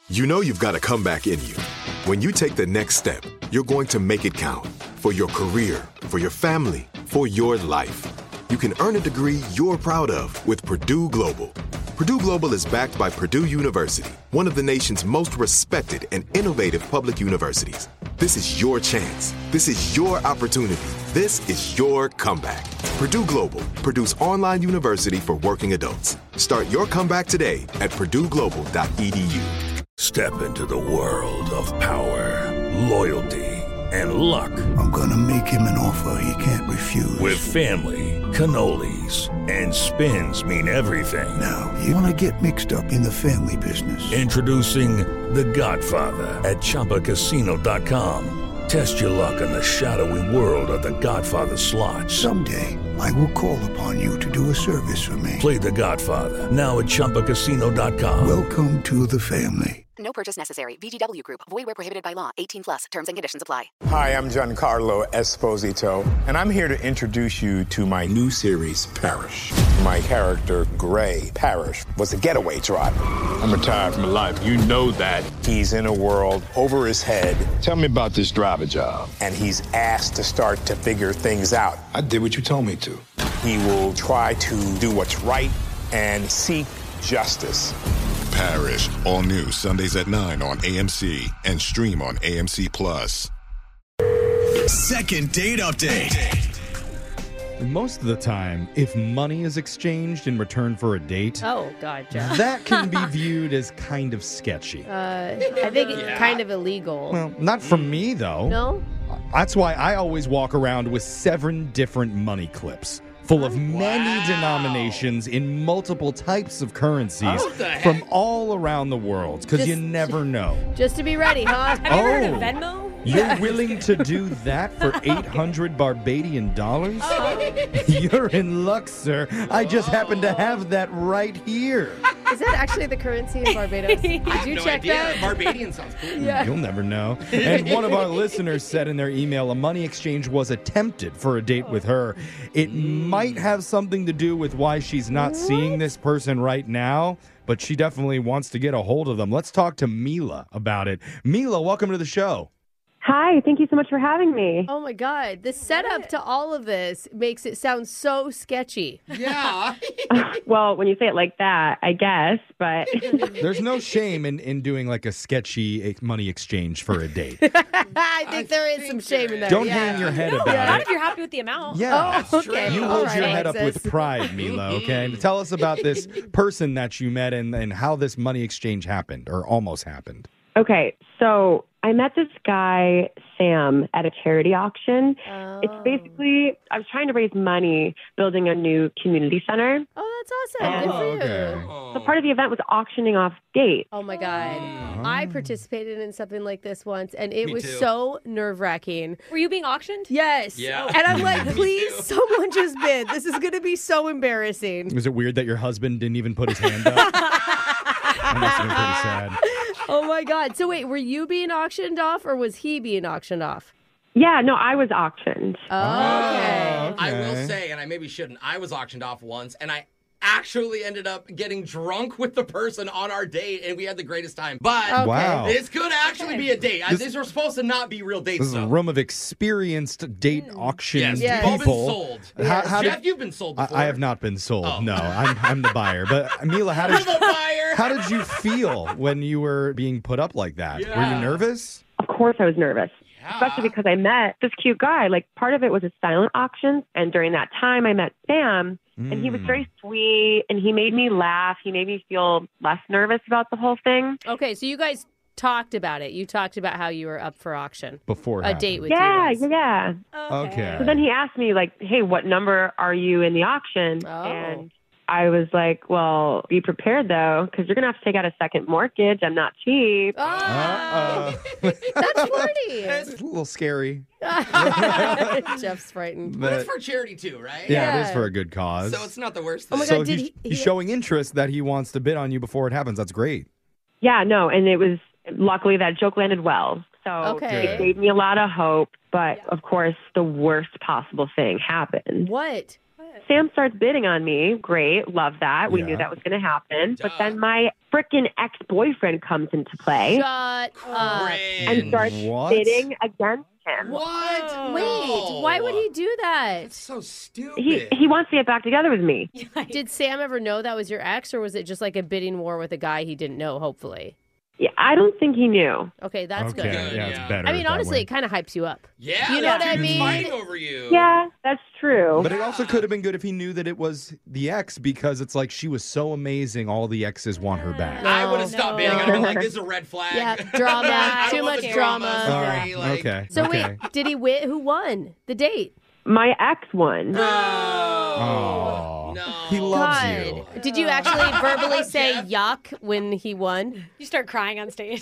You know you've got a comeback in you. When you take the next step, you're going to make it count for your career, for your family, for your life. You can earn a degree you're proud of with Purdue Global. Purdue Global is backed by Purdue University, one of the nation's most respected and innovative public universities. This is your chance. This is your opportunity. This is your comeback. Purdue Global, Purdue's online university for working adults. Start your comeback today at purdueglobal.edu. Step into the world of power, loyalty, and luck. I'm gonna make him an offer he can't refuse. With family, cannolis, and spins mean everything. Now, you wanna get mixed up in the family business. Introducing The Godfather at ChumbaCasino.com. Test your luck in the shadowy world of The Godfather slot. Someday, I will call upon you to do a service for me. Play The Godfather now at ChumbaCasino.com. Welcome to the family. No purchase necessary. VGW Group. Void where prohibited by law. 18 plus. Terms and conditions apply. Hi, I'm Giancarlo Esposito, and I'm here to introduce you to my new series, Parrish. My character, Gray Parrish, was a getaway driver. I'm retired from life. You know that. He's in a world over his head. Tell me about this driver job. And he's asked to start to figure things out. I did what you told me to. He will try to do what's right and seek justice. Parrish, all new Sundays at 9 on AMC and stream on AMC Plus. Second date update. Most of the time, if money is exchanged in return for a date, oh God, Jeff, that can be viewed as kind of sketchy. I think it's kind of illegal. Well, not from me though. No? That's why I always walk around with 7 different money clips full of many denominations in multiple types of currencies from all around the world, because you never know. Just to be ready, huh? Have you ever heard of Venmo? You're willing to do that for 800 Barbadian dollars? You're in luck, sir. I just happen to have that right here. Is that actually the currency in Barbados? Did you check that? Barbadian sounds cool. Yeah. You'll never know. And one of our listeners said in their email a money exchange was attempted for a date with her. It might have something to do with why she's not seeing this person right now, but she definitely wants to get a hold of them. Let's talk to Mila about it. Mila, welcome to the show. Hi, thank you so much for having me. Oh my God, the setup to all of this makes it sound so sketchy. Yeah. Well, when you say it like that, I guess, but... There's no shame in doing like a sketchy money exchange for a date. I think there is some shame in that. Don't hang your head about Not it. if you're happy with the amount. Yeah. Oh, okay. You hold your head up with pride, Mila, okay? And tell us about this person that you met and how this money exchange happened, or almost happened. Okay, so I met this guy, Sam, at a charity auction. Oh. It's basically, I was trying to raise money building a new community center. Oh, that's awesome. Good for you. Okay. So part of the event was auctioning off dates. Oh my God. I participated in something like this once, and it Me was too. so nerve-wracking. Were you being auctioned? Yes. Yeah. And I'm like, Me please, too. someone just bid. This is going to be so embarrassing. Was it weird that your husband didn't even put his hand up? That must have been pretty sad. Oh my God. So wait, were you being auctioned off or was he being auctioned off? Yeah, no, I was auctioned. Oh, okay. I will say, and I maybe shouldn't, I was auctioned off once, and I actually ended up getting drunk with the person on our date, and we had the greatest time. But Okay. Wow. this could actually be a date. These were supposed to not be real dates, This is a though. room of experienced date auction Yes, Yeah. we've all been people. sold. How Jeff, did- you've been sold before. I have not been sold. Oh. No, I'm the buyer. But Mila, how You're did the buyer. how did you feel when you were being put up like that? Were Yeah. you nervous? Of course I was nervous. Yeah. Especially because I met this cute guy. Like, part of it was a silent auction. And during that time, I met Sam. And he was very sweet. And he made me laugh. He made me feel less nervous about the whole thing. Okay, so you guys talked about it. You talked about how you were up for auction. Before it A happened. date with Yeah, you guys. yeah. Okay. So then he asked me, like, hey, what number are you in the auction? Oh. And I was like, well, be prepared, though, because you're going to have to take out a second mortgage. I'm not cheap. Oh, That's that's funny. It's a little scary. Jeff's frightened. But it's But for charity, too, right? yeah, it is Yeah. for a good cause. So it's not the worst Oh thing. my So God, did he's he- showing interest that he wants to bid on you before it happens. That's great. Yeah, no, and it was luckily that joke landed well. So Okay. it gave me a lot of hope. But, of course, the worst possible thing happened. What? Sam starts bidding on me. Great. Love that. We Yeah. knew that was going to happen. But Duh. then my frickin' ex-boyfriend comes into play Shut up. and starts bidding against him. What? Wait, why would he do that? That's so stupid. He wants to get back together with me. Did Sam ever know that was your ex, or was it just like a bidding war with a guy he didn't know, hopefully? Yeah, I don't think he knew. Okay, that's good. Yeah, it's better. I mean, that honestly, way. it kind of hypes you up. Yeah, You know what I dude's mean? fighting over you. Yeah, that's true. But it also could have been good if he knew that it was the ex, because it's like she was so amazing, all the exes want her back. I would have stopped bidding. I'd have been like, this is a red flag. Yeah, drama. I Too don't want much the drama. Sorry, like- Okay. So okay. wait, did he win? Who won the date? My ex won. Oh, no. He loves you. Did you actually verbally say yuck when he won? You start crying on stage.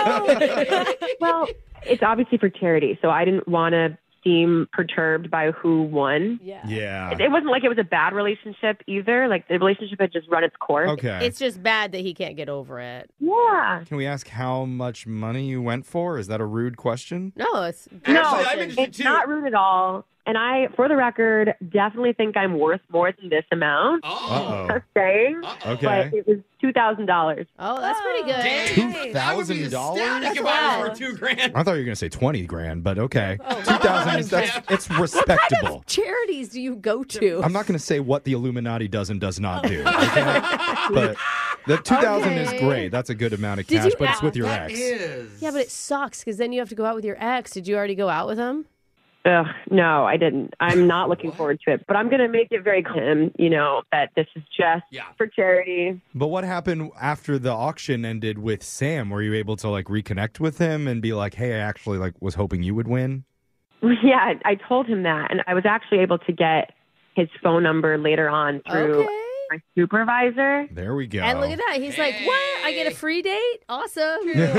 Well, it's obviously for charity, so I didn't want to seem perturbed by who won. Yeah. It wasn't like it was a bad relationship either. Like the relationship had just run its course. Okay. It's just bad that he can't get over it. Yeah. Can we ask how much money you went for? Is that a rude question? No, it's It's not rude at all. And I, for the record, definitely think I'm worth more than this amount. Uh-oh. Just saying. Okay. But it was $2,000. Oh, that's pretty good. $2,000? If I was for $2,000. I thought you were going to say 20 grand, but okay. 2,000 is it's respectable. Charities do you go to? I'm not going to say what the Illuminati does and does not do. Okay? But the 2,000 is great. That's a good amount of Did cash, you- but it's with your that ex. Yeah, but it sucks because then you have to go out with your ex. Did you already go out with him? Ugh, no, I didn't. I'm not looking forward to it. But I'm going to make it very clear, that this is just for charity. But what happened after the auction ended with Sam? Were you able to reconnect with him and be like, "Hey, I actually was hoping you would win"? Yeah, I told him that, and I was actually able to get his phone number later on through my supervisor. There we go. And look at that. He's like, what? I get a free date? Awesome.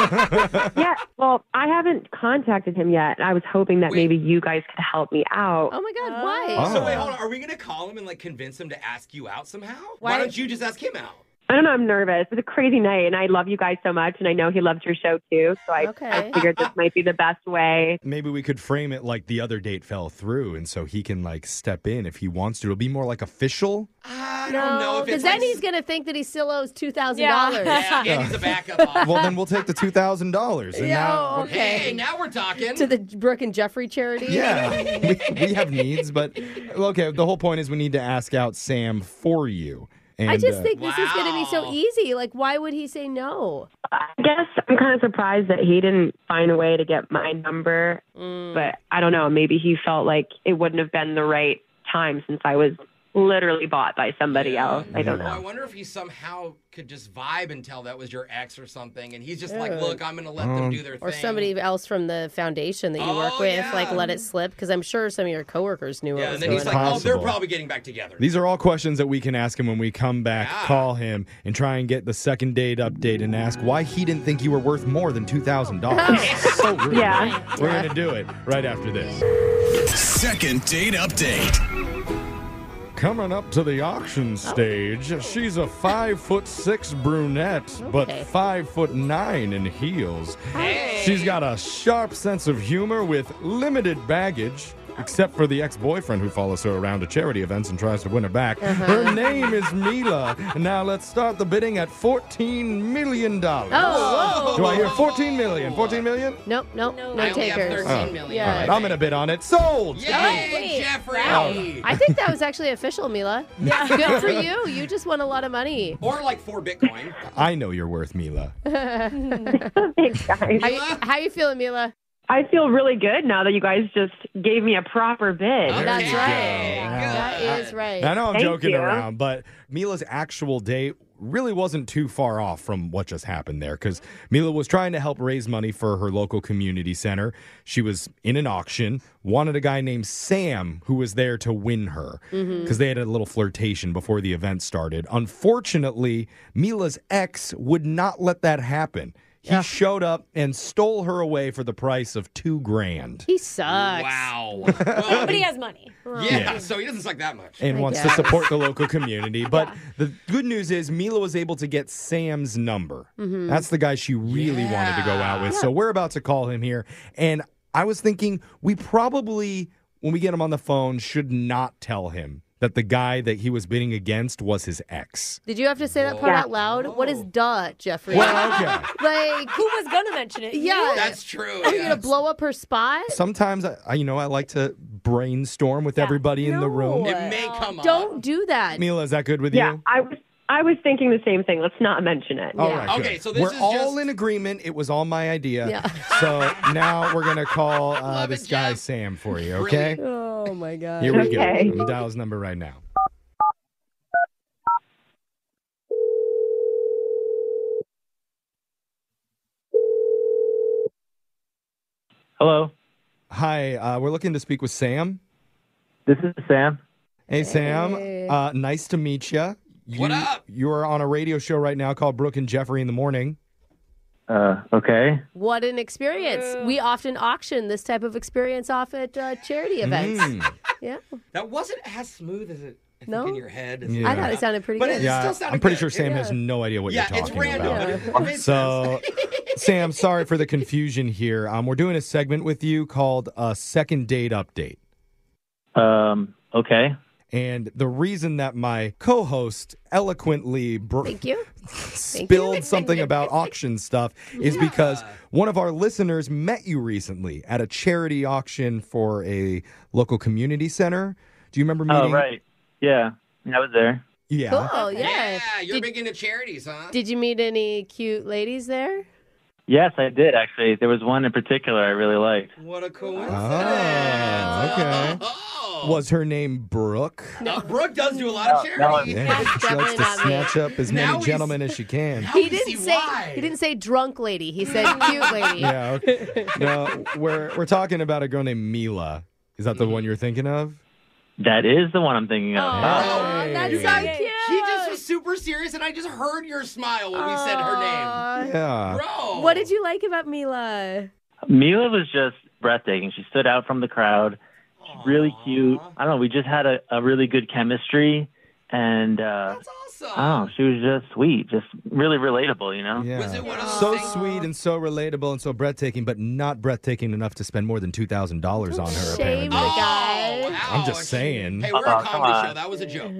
Yeah, well, I haven't contacted him yet. I was hoping that maybe you guys could help me out. Oh, my God. Why? So wait, hold on. Are we going to call him and convince him to ask you out somehow? Why don't you just ask him out? I don't know. I'm nervous. It's a crazy night, and I love you guys so much, and I know he loves your show, too. So I figured this might be the best way. Maybe we could frame it like the other date fell through, and so he can step in if he wants to. It'll be more official. I don't know if because it's then he's going to think that he still owes $2,000. Yeah, and he's a backup offer. Well, then we'll take the $2,000. And now, okay. Hey, now we're talking. To the Brooke and Jeffrey charity? Yeah, we have needs, but okay, the whole point is we need to ask out Sam for you. And, I just think this is going to be so easy. Why would he say no? I guess I'm kind of surprised that he didn't find a way to get my number. But I don't know. Maybe he felt like it wouldn't have been the right time since I was literally bought by somebody else. I don't know. I wonder if he somehow could just vibe and tell that was your ex or something, and he's just like, look, I'm going to let them do their thing. Or somebody else from the foundation that you work with, let it slip, because I'm sure some of your coworkers knew what was and then going he's on. like, they're probably getting back together. These are all questions that we can ask him when we come back, call him, and try and get the second date update and ask why he didn't think you were worth more than $2,000. So rude. Yeah. We're going to do it right after this. Second date update. Coming up to the auction stage, she's a 5'6" brunette, but 5'9" in heels. She's got a sharp sense of humor with limited baggage, except for the ex-boyfriend who follows her around to charity events and tries to win her back. Her name is Mila. Now let's start the bidding at $14 million. Oh, whoa. Do I hear $14 million? $14 million? Nope, no takers. $13 million. Yeah. All right, I'm going to bid on it. Sold! Yay, Jeffrey! I think that was actually official, Mila. Yeah. Good for you. You just won a lot of money. Or 4 Bitcoin. I know you're worth, Mila. Thanks, guys. How you feeling, Mila? I feel really good now that you guys just gave me a proper bid. That's right. That is right. I know I'm Thank joking you. around, but Mila's actual date really wasn't too far off from what just happened there, because Mila was trying to help raise money for her local community center. She was in an auction, wanted a guy named Sam who was there to win her, because they had a little flirtation before the event started. Unfortunately, Mila's ex would not let that happen. He showed up and stole her away for the price of $2,000. He sucks. Wow. But he has money. Yeah, so he doesn't suck that much. And wants to support the local community. But the good news is Mila was able to get Sam's number. That's the guy she really wanted to go out with. So we're about to call him here. And I was thinking we probably, when we get him on the phone, should not tell him that the guy that he was bidding against was his ex. Did you have to say that part out loud? What is duh, Jeffrey? Well, okay. Like, who was going to mention it? Yeah. That's true. Are you going to blow up her spot? Sometimes, I like to brainstorm with everybody in the room. It may come up. Don't do that. Mila, is that good with Yeah, you? I was thinking the same thing. Let's not mention it. All right, Okay, good. so this we're is all just- in agreement. It was all my idea. Yeah. So now we're going to call this guy Sam for you, okay? Oh, my God. Here we go. Okay. I'm gonna dial his number right now. Hello. Hi, we're looking to speak with Sam. This is Sam. Hey, Sam. Nice to meet you. What up? You are on a radio show right now called Brooke and Jeffrey in the Morning. Okay. What an experience. We often auction this type of experience off at charity events. Yeah. That wasn't as smooth as it I think in your head. Yeah. I thought it sounded pretty But good. it still sounded I'm pretty good. sure Sam Yeah. has no idea what Yeah, you're it's talking random. about. But it made So, Sam, sorry for the confusion here. We're doing a segment with you called a second date update. Okay. And the reason that my co-host eloquently Thank you. spilled something about auction stuff is because one of our listeners met you recently at a charity auction for a local community center. Do you remember meeting? Oh, right. Yeah. I was there. Yeah. Cool, yeah. Yeah, you're big into charities, huh? Did you meet any cute ladies there? Yes, I did, actually. There was one in particular I really liked. What a coincidence. Oh, okay. Was her name Brooke? No, Brooke does do a lot of charity. Yeah, she likes definitely to not me. snatch up as Now many we gentlemen as she can. He didn't say drunk lady. He said cute lady. Yeah. Okay. No, we're talking about a girl named Mila. Is that the one you're thinking of? That is the one I'm thinking of. Oh, that's so cute. He just was super serious, and I just heard your smile when we said her name. Yeah. Bro. What did you like about Mila? Mila was just breathtaking. She stood out from the crowd. She's really cute. I don't know. We just had a really good chemistry. And That's awesome. oh, she was just sweet, just really relatable, you know? Yeah. Was it one of those So things- sweet and so relatable and so breathtaking, but not breathtaking enough to spend more than $2,000 on her, Shame apparently. the guy. I'm just saying. Hey, we're Oh, a come comedy on. show. That was a joke.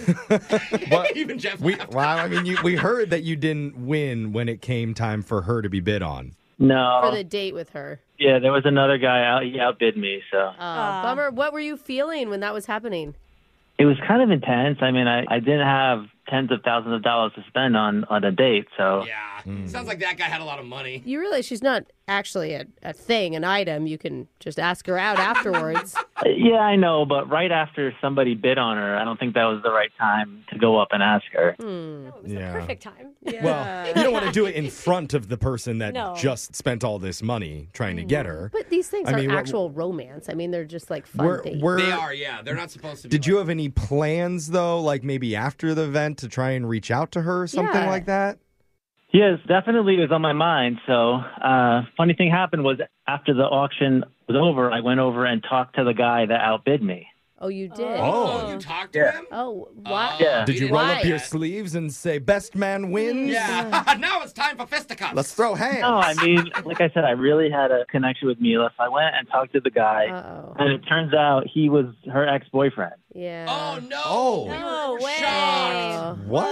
But Even Jeff we, laughed. well, I mean, we heard that you didn't win when it came time for her to be bid on. No. For the date with her. Yeah, there was another guy out. He outbid me, so Bummer. What were you feeling when that was happening? it was kind of intense. I mean, I didn't have tens of thousands of dollars to spend on a date, so Yeah. Sounds like that guy had a lot of money. You realize she's not actually a thing, an item. You can just ask her out afterwards. Yeah, I know, but right after somebody bid on her, I don't think that was the right time to go up and ask her. It was Yeah. the perfect time. Well, you don't want to do it in front of the person that No. just spent all this money trying to get her. But these things I aren't mean, what- actual romance. I mean, they're just like fun We're- dates. we're- They are, yeah. They're not supposed to be. Did you have any plans, though, like maybe after the event to try and reach out to her or something Yeah. like that? Yes, definitely it was on my mind. So, funny thing happened was after the auction was over, I went over and talked to the guy that outbid me. Oh, you did? Oh, you talked to him? Oh, what? Yeah. Did you roll up your sleeves and say, best man wins? Yeah. Now it's time for fisticuffs. Let's throw hands. No, I mean, like I said, I really had a connection with Mila. So I went and talked to the guy, and it turns out he was her ex-boyfriend. Yeah. Oh, no. Oh. No way. What?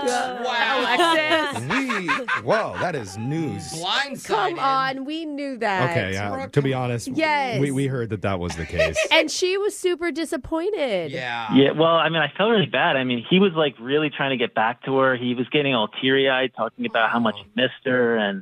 Wow. Whoa, that is news. Blindsided. Come on, we knew that. Okay, yeah, to be honest, Yes. we heard that was the case. And she was super disappointed. Yeah. Yeah, well, I mean, I felt really bad. I mean, he was like really trying to get back to her. He was getting all teary-eyed, talking about how much he missed her, and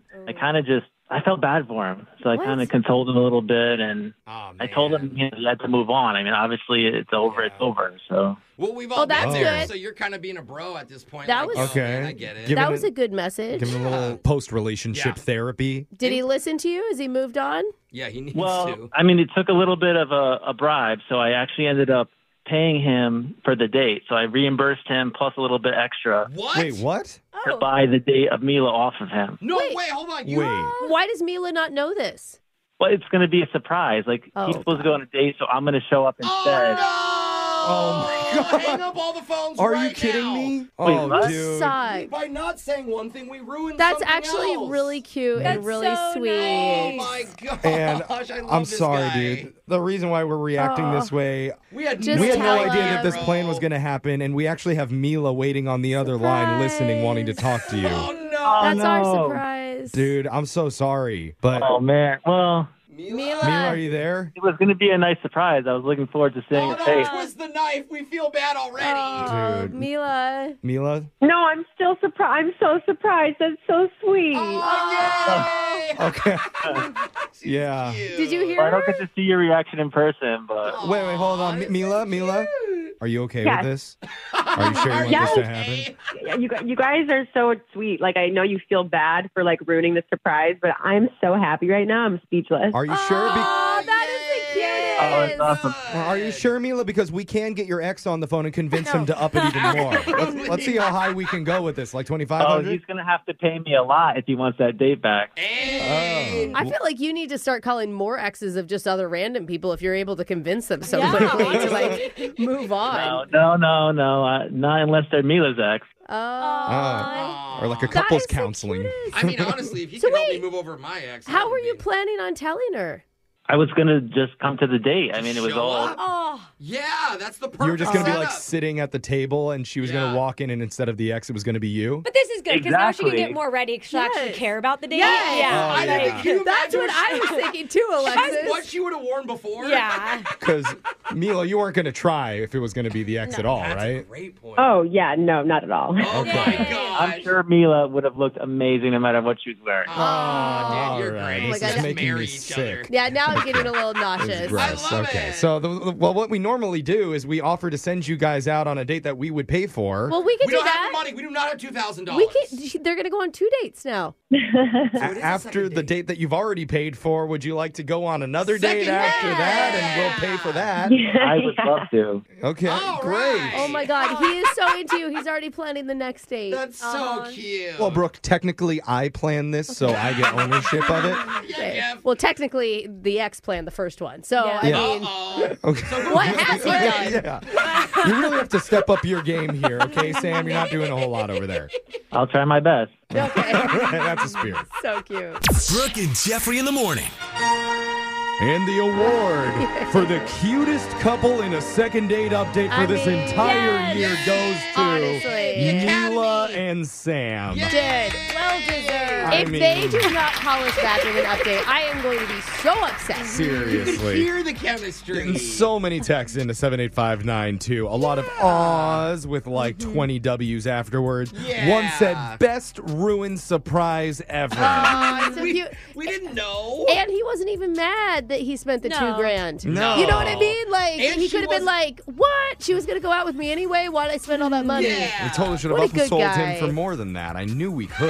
I felt bad for him. So I kind of consoled him a little bit, and I told him he had to move on. I mean, obviously, it's over. It's over. So. Well, we've all that's been there, good. so you're kind of being a bro at this point. That like, was- oh, man, Okay. I get it. Give That him was a good message. Give him a little post-relationship therapy. Did he listen to you? Has he moved on? Yeah, he needs Well, to. I mean, it took a little bit of a bribe, so I actually ended up paying him for the date. So I reimbursed him plus a little bit extra. What? Wait, what? To buy the date of Mila off of him. No, wait, hold on. You Why does Mila not know this? Well, it's going to be a surprise. Like, Oh, he's supposed to go on a date, so I'm going to show up instead. Oh, my God. Hang up all the phones Are right you kidding now. me? Wait, what? Dude. Suck. By not saying one thing, we ruined That's something actually else. really cute and That's really so sweet. Oh my gosh, And I love I'm this sorry, guy. dude. The reason why we're reacting this way, We had Just we had no tell idea that him. this plan was going to happen, and we actually have Mila waiting on the other line, listening, wanting to talk to you. Oh no. That's our no. surprise. Dude, I'm so sorry, but Oh man. Well, Mila. Mila, are you there? it was going to be a nice surprise. I was looking forward to seeing Oh her no, face. twist the knife. We feel bad already. Oh, Dude. Mila. Mila? No, I'm still surprised. I'm so surprised. That's so sweet. Oh, yay! Okay. Yeah. Did you hear Well, I don't her? get to see your reaction in person, but Wait, hold on. Mila? Are you okay Yes. with this? Are you sure you want Yes. this to happen? Yeah, you guys are so sweet. Like, I know you feel bad for like ruining the surprise, but I'm so happy right now. I'm speechless. Are you sure? Oh, that is the cutest. oh, it's awesome. Are you sure, Mila? Because we can get your ex on the phone and convince him to up it even more. Let's see how high we can go with this. Like Oh, 2,500? he's going to have to pay me a lot if he wants that date back. Hey. I feel like you need to start calling more exes of just other random people if you're able to convince them so Yeah. quickly to like move on. No. Not unless they're Mila's ex. Oh. Or like a That couples is the counseling. cutest. I mean, honestly, if he So can help me wait, move over my ex. How were you planning on telling her? I was going to just come to the date. I mean, it was Show all... up? Oh, Yeah, that's the perfect You were just going to be like setup. sitting at the table and she was going Yeah. to walk in and instead of the ex, it was going to be you? but this is good because now she can Exactly. get more ready because she'll actually Yes. care about the date. Yes. Yeah. Oh, I yeah. think you That's what I was thinking too, Alexis. What she would have worn before. Yeah. Because, Mila, you weren't going to try if it was going to be the ex at all, That's right? a great point. Oh, yeah, no, not at all. Oh my gosh. I'm sure Mila would have looked amazing no matter what she was wearing. Oh, dude, you're All right, great. this Like, is I- making marry me each sick. other. Yeah, now I'm getting a little It's nauseous. gross. I love Okay. it. So, what we normally do is we offer to send you guys out on a date that we would pay for. Well, we could We do don't have that. the money. We do not have $2,000. We could. They're going to go on 2 dates now. After the date that you've already paid for, would you like to go on another date Second after date. that? And we'll pay for that. I would love to. Okay, All great. right. Oh my God, he is so into you. He's already planning the next date. That's so cute. Well, Brooke, technically I planned this, so I get ownership of it. Okay. Jeff. Well, technically, the ex planned the first one. So, Yeah. I Yeah. mean, Uh-oh. Okay. what has he done? Yeah. You really have to step up your game here, okay, Sam? You're not doing a whole lot over there. I'll try my best. Okay. That's a spirit. So cute. Brooke and Jeffrey in the morning. And the award for the cutest couple in a second date update for this entire year goes to Honestly. Mila and Sam. Did. Well deserved. I If mean- they do not call us back with an update, I am going to be so upset. Seriously. Hear the chemistry. Getting so many texts into 78592. A lot of ahs with like 20 W's afterwards. Yeah. One said, best ruined surprise ever. It's so we, cute. we didn't know. And he wasn't even mad that he spent the No. $2,000. No. You know what I mean? Like, And he she could have been wasn't- like, what? She was going to go out with me anyway? Why'd I spend all that money? We Yeah. totally should have What a up good sold guy. him for more than that. I knew we could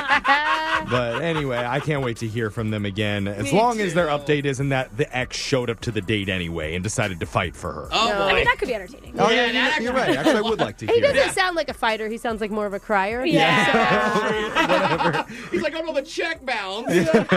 have. But anyway, I can't wait to hear from them again. As Me long as their too. update isn't that the ex showed up to the date anyway and decided to fight for her. Oh, No. boy. I mean, that could be entertaining. Oh, Yeah, yeah, that you're right. Actually, I would like to He hear doesn't that. sound like a fighter. He sounds like more of a crier. Whatever. He's like, oh no, the check bounce.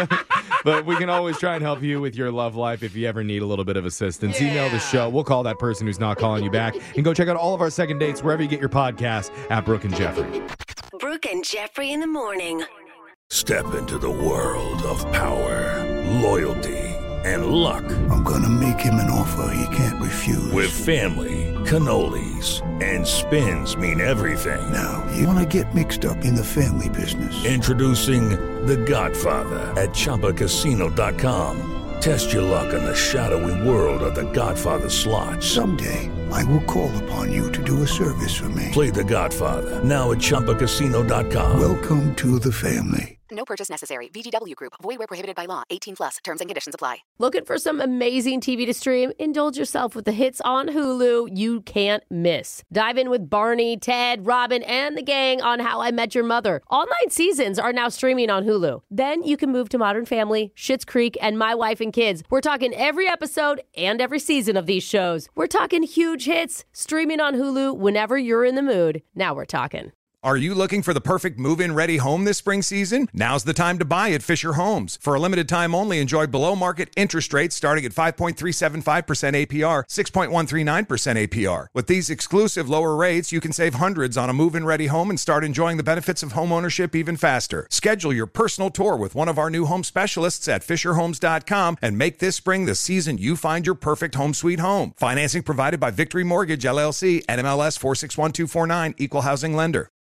But we can always try and help you with your love life if you ever need a little bit of assistance. Email the show. We'll call that person who's not calling you back. And go check out all of our second dates wherever you get your podcast at Brooke and Jeffrey. Brooke and Jeffrey in the morning. Step into the world of power, loyalty, and luck. I'm gonna make him an offer he can't refuse. With family, cannolis, and spins mean everything. Now, you wanna get mixed up in the family business. Introducing The Godfather at ChumbaCasino.com. Test your luck in the shadowy world of The Godfather slot. Someday, I will call upon you to do a service for me. Play The Godfather now at ChumbaCasino.com. Welcome to the family. No purchase necessary. VGW Group. Void where prohibited by law. 18 plus. Terms and conditions apply. Looking for some amazing TV to stream? Indulge yourself with the hits on Hulu you can't miss. Dive in with Barney, Ted, Robin, and the gang on How I Met Your Mother. All 9 seasons are now streaming on Hulu. Then you can move to Modern Family, Schitt's Creek, and My Wife and Kids. We're talking every episode and every season of these shows. We're talking huge hits streaming on Hulu whenever you're in the mood. Now we're talking. Are you looking for the perfect move-in ready home this spring season? Now's the time to buy at Fisher Homes. For a limited time only, enjoy below-market interest rates starting at 5.375% APR, 6.139% APR. With these exclusive lower rates, you can save hundreds on a move-in ready home and start enjoying the benefits of home ownership even faster. Schedule your personal tour with one of our new home specialists at FisherHomes.com and make this spring the season you find your perfect home sweet home. Financing provided by Victory Mortgage, LLC, NMLS 461249, Equal Housing Lender.